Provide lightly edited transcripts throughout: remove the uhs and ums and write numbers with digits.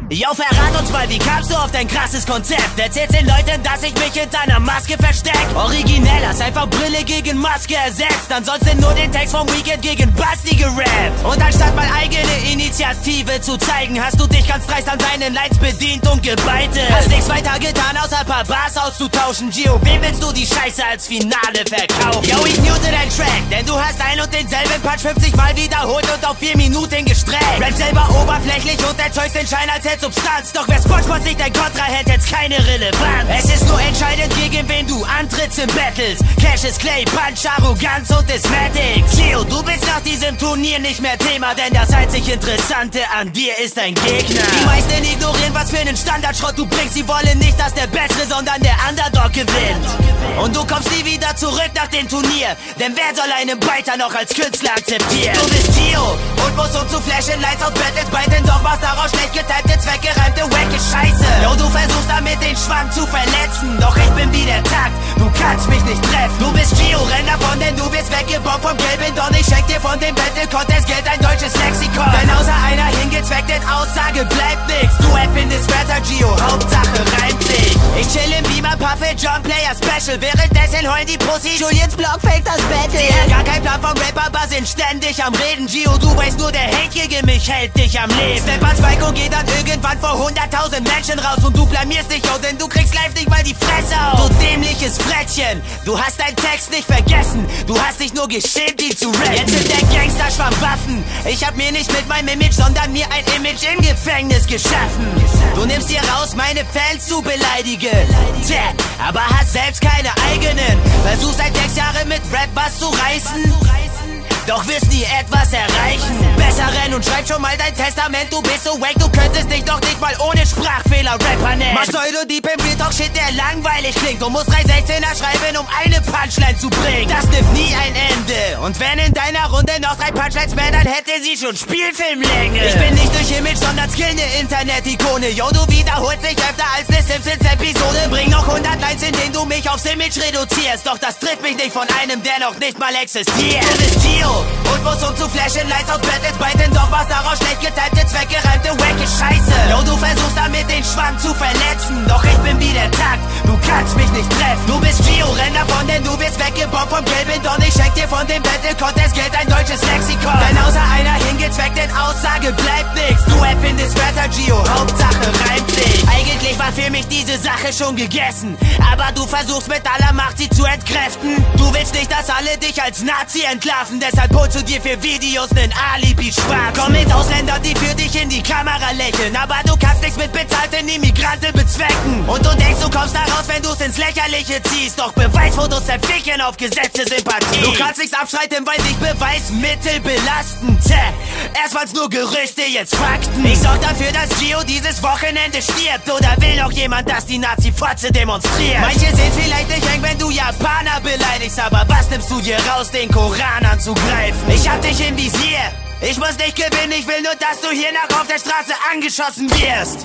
Yo, verrat uns mal, wie kamst du auf dein krasses Konzept? Erzähl's den Leuten, dass ich mich hinter einer Maske versteck. Originell, hast einfach Brille gegen Maske ersetzt. Ansonsten nur den Text vom Weekend gegen Basti gerappt. Und anstatt mal eigene Initiative zu zeigen, hast du dich ganz dreist an seinen Lines bedient und gebeitet. Hast nichts weiter getan, außer ein paar Bars auszutauschen. Gio, wem willst du die Scheiße als Finale verkaufen? Yo, ich mute dein Track, denn du hast ein und denselben Punch 50 Mal wiederholt und auf 4 Minuten gestreckt. Rap selber oberflächlich und erzeugst den Schein, als hätte Substanz. Doch wer Spongebob nicht dein Kontrahent, hätt's keine Relevanz. Es ist nur entscheidend, gegen wen du antrittst im Battles. Cassius Clay, Punch, Arroganz und Desmatics. Gio, du bist nach diesem Turnier nicht mehr Thema, denn das einzig Interessante an dir ist dein Gegner. Die meisten ignorieren, was für einen Standardschrott du bringst. Sie wollen nicht, dass der Bessere, sondern der Underdog gewinnt. Und du kommst nie wieder zurück nach dem Turnier, denn wer soll einen Biter noch als Künstler akzeptieren? Du bist Gio und musst um zu flashen, Lights aus Battles beiten, doch machst daraus schlecht getypte, zweckgereimte, wacke Scheiße. Yo, du versuchst damit den Schwank zu verletzen, doch ich bin wie der Takt, du kannst mich nicht treffen. Du bist Gio, renn davon, denn du wirst weggebombt vom gelben Don. Ich schenk dir von dem Battle-Contest Geld, ein deutsches Lexikon. Denn außer einer hingezweckten Aussage bleibt nix. Du erfindest Wörter, Gio, Hauptsache reimt sich. Ich chill im Beamer, puffe John Player Special, währenddessen heulen die Pussys. Julians Blog fake das Battle. Die haben gar kein Plan vom Rapper, aber sind ständig am Reden. Gio, du weißt nur, der Hate gegen mich hält dich am Leben. Step an Spike und geht dann irgendwann vor 100.000 Menschen raus. Und du blamierst dich, oh, denn du kriegst live nicht mal die Fresse auf. Du dämliches Frettchen, du hast deinen Text nicht vergessen. Du hast dich nur geschämt, ihn zu rappen. Jetzt sind der Gangster-Schwamm Waffen. Ich hab mir nicht mit meinem Image, sondern mir ein Image im Gefängnis geschaffen. Du nimmst dir raus, meine Fans zu beleidigen. Tja, aber hast selbst keine eigenen. Versuchst seit 6 Jahren mit Rap was zu reißen, doch wirst nie etwas erreichen. Besser renn und schreib schon mal dein Testament. Du bist so wack, du könntest dich doch nicht mal ohne Sprachfehler Rapper nennen. Mach Pseudo-Deep im Real Talk Shit, der langweilig klingt. Du musst 316er schreiben, um eine Punchline zu bringen. Das nimmt nie ein Ende. Und wenn in deiner Runde noch 3 Punchlines mehr, dann hätte sie schon Spielfilmlänge. Ich bin nicht durch Image, sondern Skill ne Internet-Ikone. Yo, du wiederholst dich öfter als ne Simpsons-Episode. Bring noch 100 Lines, in denen du mich aufs Image reduzierst. Doch das trifft mich nicht von einem, der noch nicht mal existiert. Du bist Gio und musst um zu flashen, Lights aus Battles beiten, doch machst daraus schlecht getypte, zweckgereimte, wacke Scheiße. Yo, du versuchst damit den Schwank zu verletzen, doch ich bin wie der Takt, du kannst mich nicht treffen. Du bist Gio, renn davon, denn du wirst weggebombt vom gelben Don. Ich schenk dir von dem Battle-Contest Geld, ein deutsches Lexikon. Denn außer einer hingezweckten Aussage bleibt nix. Du erfindest Wörter, Gio, Hauptsache reimt sich. Eigentlich war für mich diese Sache schon gegessen, aber du versuchst mit aller Macht sie zu entkräften. Du willst nicht, dass alle dich als Nazi entlarven, deshalb holst du dir für Videos nen Alibi-Schwarz. Komm mit Ausländern, die für dich in die Kamera lächeln, aber du kannst nichts mit bezahlten Immigranten bezwecken. Und du denkst, du kommst da raus, wenn du's ins Lächerliche ziehst, doch Beweisfotos zerficken auf gesetzte Sympathie. Du kannst nichts abstreiten, weil dich Beweismittel belasten. Tja, erst waren's nur Gerüchte, jetzt Fakten. Ich sorg dafür, dass Gio dieses Wochenende stirbt, oder will noch jemand, dass die Nazi-Fotze demonstriert? Manche sehen vielleicht nicht eng, wenn du Japaner beleidigst, aber was nimmst du dir raus, den Koran anzugreifen? Ich hab dich im Visier, ich muss nicht gewinnen, ich will nur, dass du hier nach auf der Straße angeschossen wirst.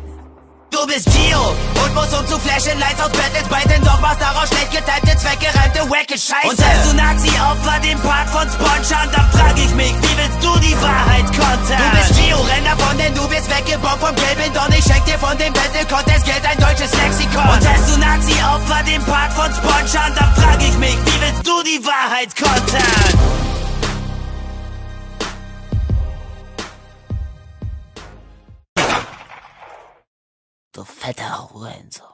Du bist Gio und musst um zu flashen, Lights aus Battles beiten, doch machst daraus schlecht getypte, zweckgereimte, wacke Scheiße. Und sagst du Nazi-Opfer den Part von Spongebob, dann frag ich mich, wie willst du die Wahrheit kontern? Du bist Gio, renn davon, denn du wirst weggebombt vom gelben Don. Ich schenk dir von dem Battle-Contest Geld, ein deutsches Lexikon. Und sagst du Nazi-Opfer den Part von Spongebob, dann frag ich mich, wie willst du die Wahrheit kontern? Du fetter Hurensohn.